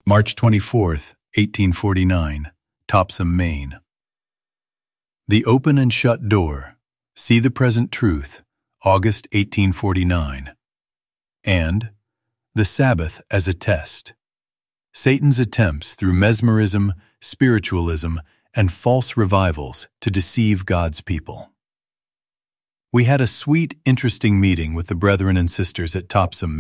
March 24th, 1849, Topsham, Maine. The Open and Shut Door, See the Present Truth, August 1849. And The Sabbath as a Test. Satan's attempts through mesmerism, spiritualism, and false revivals to deceive God's people. We had a sweet, interesting meeting with the brethren and sisters at Topsham,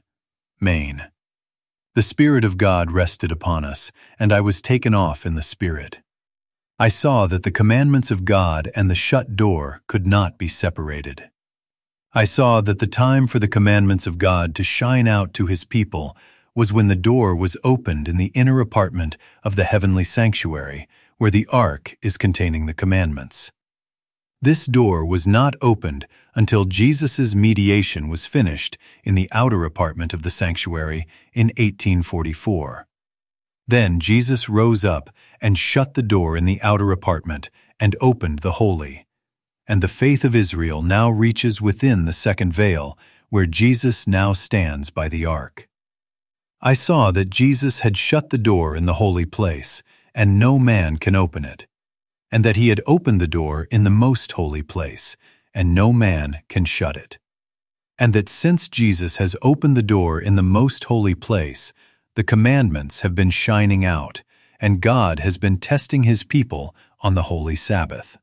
Maine. The Spirit of God rested upon us, and I was taken off in the Spirit. I saw that the commandments of God and the shut door could not be separated. I saw that the time for the commandments of God to shine out to His people was when the door was opened in the inner apartment of the heavenly sanctuary, where the ark is containing the commandments. This door was not opened until Jesus' mediation was finished in the outer apartment of the sanctuary in 1844. Then Jesus rose up and shut the door in the outer apartment and opened the holy. And the faith of Israel now reaches within the second veil, where Jesus now stands by the ark. I saw that Jesus had shut the door in the holy place, and no man can open it, and that He had opened the door in the most holy place, and no man can shut it. And that since Jesus has opened the door in the most holy place, the commandments have been shining out, and God has been testing His people on the holy Sabbath.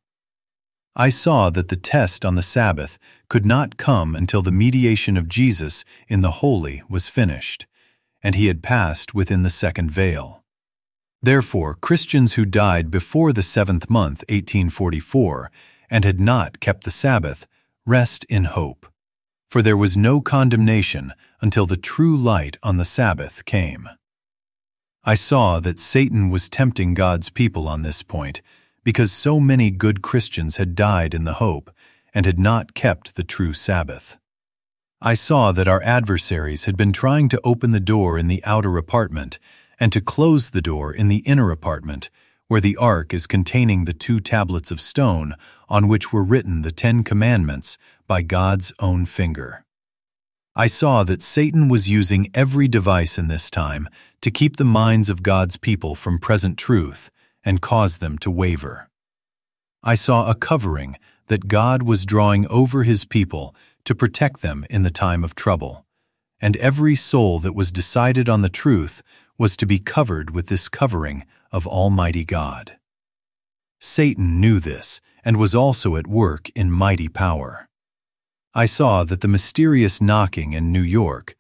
I saw that the test on the Sabbath could not come until the mediation of Jesus in the holy was finished, and He had passed within the second veil. Therefore, Christians who died before the 7th month, 1844, and had not kept the Sabbath, rest in hope. For there was no condemnation until the true light on the Sabbath came. I saw that Satan was tempting God's people on this point, because so many good Christians had died in the hope and had not kept the true Sabbath. I saw that our adversaries had been trying to open the door in the outer apartment and to close the door in the inner apartment, where the ark is containing the 2 tablets of stone on which were written the 10 Commandments by God's own finger. I saw that Satan was using every device in this time to keep the minds of God's people from present truth and cause them to waver. I saw a covering that God was drawing over His people to protect them in the time of trouble, and every soul that was decided on the truth was to be covered with this covering of Almighty God. Satan knew this and was also at work in mighty power. I saw that the mysterious knocking in New York,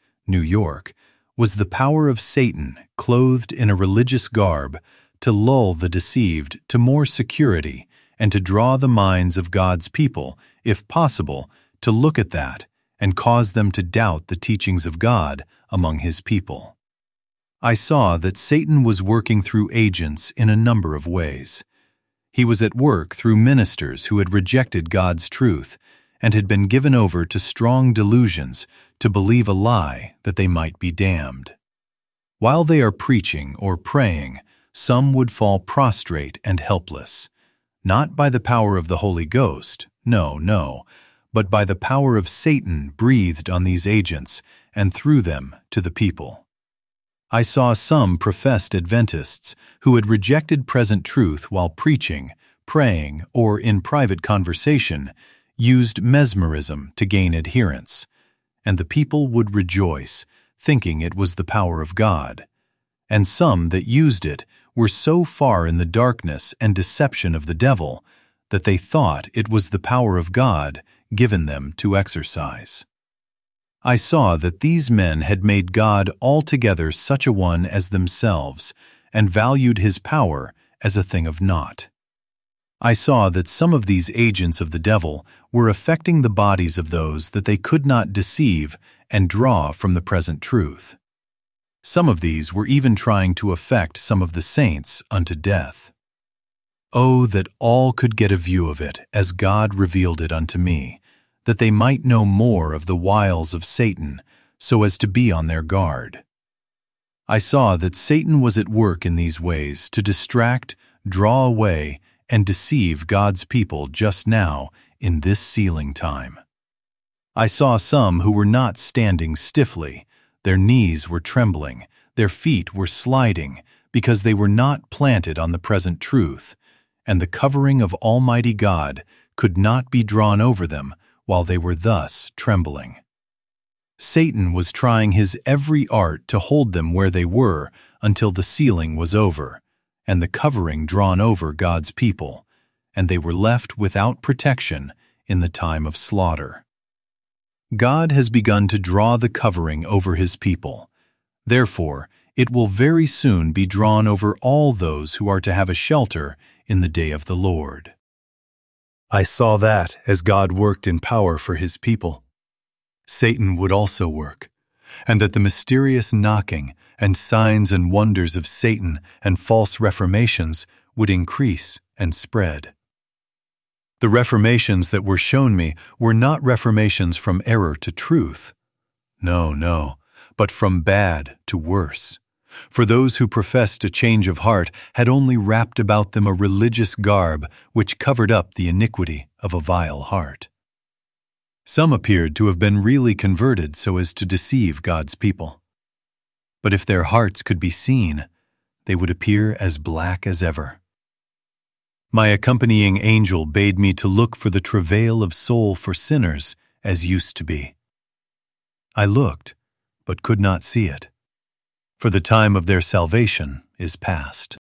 was the power of Satan clothed in a religious garb to lull the deceived to more security and to draw the minds of God's people, if possible, to look at that and cause them to doubt the teachings of God among His people. I saw that Satan was working through agents in a number of ways. He was at work through ministers who had rejected God's truth and had been given over to strong delusions to believe a lie that they might be damned. While they are preaching or praying, some would fall prostrate and helpless, not by the power of the Holy Ghost, no, but by the power of Satan breathed on these agents and through them to the people. I saw some professed Adventists who had rejected present truth while preaching, praying, or in private conversation, used mesmerism to gain adherents, and the people would rejoice, thinking it was the power of God. And some that used it were so far in the darkness and deception of the devil that they thought it was the power of God given them to exercise. I saw that these men had made God altogether such a one as themselves, and valued His power as a thing of naught. I saw that some of these agents of the devil were affecting the bodies of those that they could not deceive and draw from the present truth. Some of these were even trying to affect some of the saints unto death. Oh, that all could get a view of it as God revealed it unto me, that they might know more of the wiles of Satan, so as to be on their guard. I saw that Satan was at work in these ways to distract, draw away, and deceive God's people just now in this sealing time. I saw some who were not standing stiffly, their knees were trembling, Their feet were sliding because they were not planted on the present truth, and the covering of Almighty God could not be drawn over them while they were thus trembling. Satan was trying his every art to hold them where they were until the sealing was over, and the covering drawn over God's people, and they were left without protection in the time of slaughter. God has begun to draw the covering over His people. Therefore, it will very soon be drawn over all those who are to have a shelter in the day of the Lord. I saw that as God worked in power for His people, Satan would also work, and that the mysterious knocking and signs and wonders of Satan and false reformations would increase and spread. The reformations that were shown me were not reformations from error to truth. No, but from bad to worse. For those who professed a change of heart had only wrapped about them a religious garb which covered up the iniquity of a vile heart. Some appeared to have been really converted so as to deceive God's people. But if their hearts could be seen, they would appear as black as ever. My accompanying angel bade me to look for the travail of soul for sinners as used to be. I looked, but could not see it, for the time of their salvation is past.